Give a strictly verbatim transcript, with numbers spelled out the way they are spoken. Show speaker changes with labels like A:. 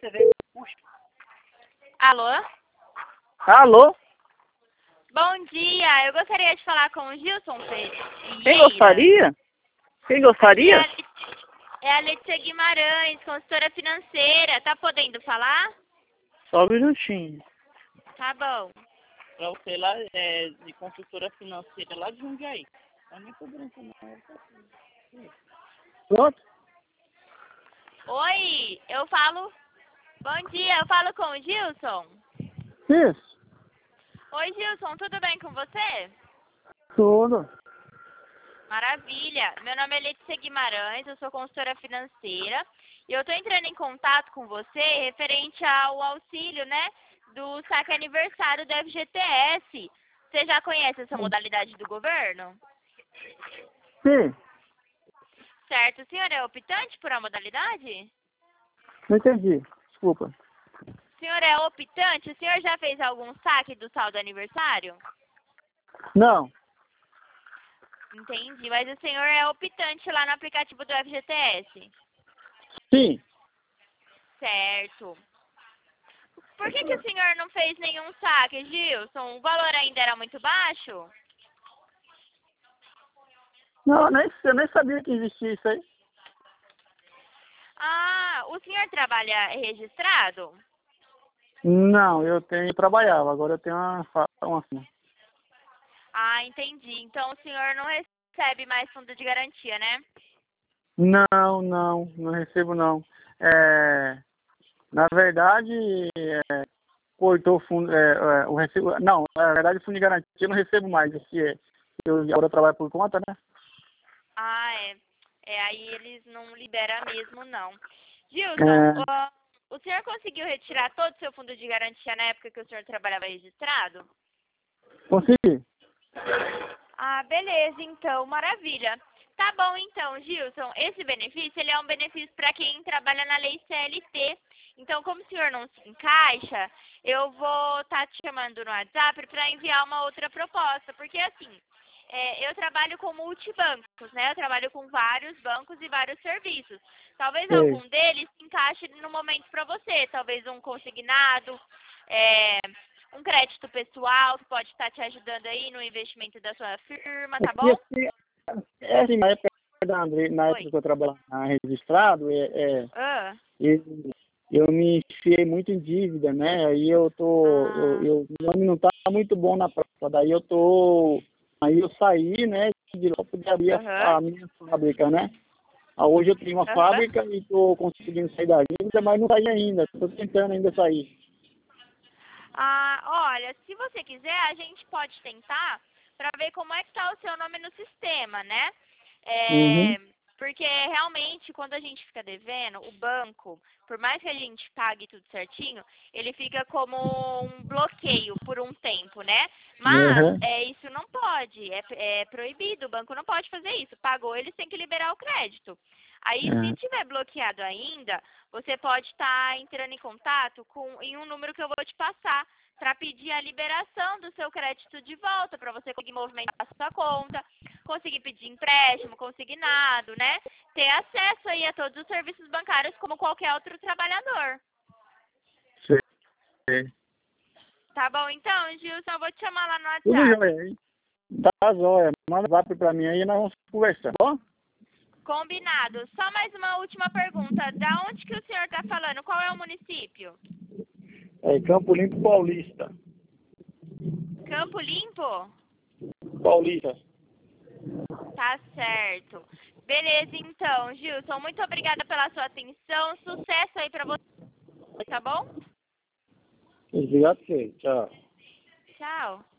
A: T V. Puxa.
B: Alô?
A: Alô?
B: Bom dia, eu gostaria de falar com o Gilson Pereira.
A: Quem gostaria? Quem gostaria?
B: É a, Let- é a Letícia Guimarães, consultora financeira. Tá podendo falar?
A: Só um minutinho.
B: Tá bom.
A: Pra você lá, é de consultora financeira lá de Jundiaí. Não é nem cobrança não. Pronto?
B: Oi, eu falo... Bom dia, eu falo com o Gilson.
A: Isso.
B: Oi, Gilson, tudo bem com você?
A: Tudo.
B: Maravilha. Meu nome é Letícia Guimarães, eu sou consultora financeira. E eu tô entrando em contato com você referente ao auxílio, né, do saque aniversário do F G T S. Você já conhece essa modalidade do governo?
A: Sim.
B: Certo. O senhor é optante por a modalidade?
A: Não entendi. Desculpa.
B: O senhor é optante? O senhor já fez algum saque do saldo aniversário?
A: Não.
B: Entendi. Mas o senhor é optante lá no aplicativo do F G T S?
A: Sim.
B: Certo. Por que que o senhor não fez nenhum saque, Gilson? O valor ainda era muito baixo?
A: Não, nem, eu nem sabia que existia isso aí.
B: Ah, o senhor trabalha registrado?
A: Não, eu tenho, trabalhava, agora eu tenho uma, fa- uma firma.
B: Ah, entendi. Então o senhor não recebe mais fundo de garantia, né?
A: Não, não, não recebo não. É, na verdade, é, cortou o fundo, é, é, o recibo, não, na verdade o fundo de garantia eu não recebo mais, esse é, eu agora eu trabalho por conta, né?
B: Ah, é. É, aí eles não liberam mesmo, não. Gilson,
A: É,
B: o, o senhor conseguiu retirar todo o seu fundo de garantia na época que o senhor trabalhava registrado?
A: consegui.
B: Ah, beleza, então, maravilha. Tá bom, então, Gilson, esse benefício, ele é um benefício para quem trabalha na lei C L T. Então, como o senhor não se encaixa, eu vou estar te chamando no WhatsApp para enviar uma outra proposta, porque assim, é, eu trabalho com multibancos, né? Eu trabalho com vários bancos e vários serviços. Talvez
A: Sei.
B: algum deles se encaixe no momento para você, talvez um consignado, é, um crédito pessoal que pode estar te ajudando aí no investimento da sua firma, tá
A: E
B: bom?
A: assim, é assim, na época da André, na época
B: Oi.
A: que eu trabalhava registrado, é, é,
B: Ah,
A: eu, eu me enfiei muito em dívida, né? Aí eu tô, eu,
B: ah,
A: eu, meu nome não tá muito bom na prova, daí eu tô, aí eu saí, né? De lá poder abrir a,
B: aham,
A: a minha fábrica, né? Ah, hoje eu tenho uma
B: aham.
A: fábrica e tô conseguindo sair da dívida, mas não saí ainda, tô tentando ainda sair.
B: Ah, olha, se você quiser, a gente pode tentar para ver como é que tá o seu nome no sistema, né?
A: Uhum.
B: É, porque realmente, quando a gente fica devendo, o banco, por mais que a gente pague tudo certinho, ele fica como um bloqueio por um tempo, né? Mas
A: Uhum.
B: é, isso não pode, é, é proibido, o banco não pode fazer isso. Pagou, eles têm que liberar o crédito. Aí, se
A: É.
B: tiver bloqueado ainda, você pode estar entrando em contato com em um número que eu vou te passar para pedir a liberação do seu crédito de volta, para você conseguir movimentar a sua conta, conseguir pedir empréstimo, consignado, né? Ter acesso aí a todos os serviços bancários como qualquer outro trabalhador.
A: Sei.
B: Tá bom? Então, Gilson, eu vou te chamar lá no
A: Tudo
B: WhatsApp.
A: jóia, hein? Tá jóia. Manda o zap pra mim aí e nós vamos conversar, tá bom?
B: Combinado. Só mais uma última pergunta. Da onde que o senhor está falando? Qual é o município?
A: É Campo Limpo Paulista.
B: Campo Limpo?
A: Paulista.
B: Tá certo. Beleza, então, Gilson. Muito obrigada pela sua atenção. Sucesso aí pra você, tá bom?
A: Obrigado, você. Tchau.
B: Tchau.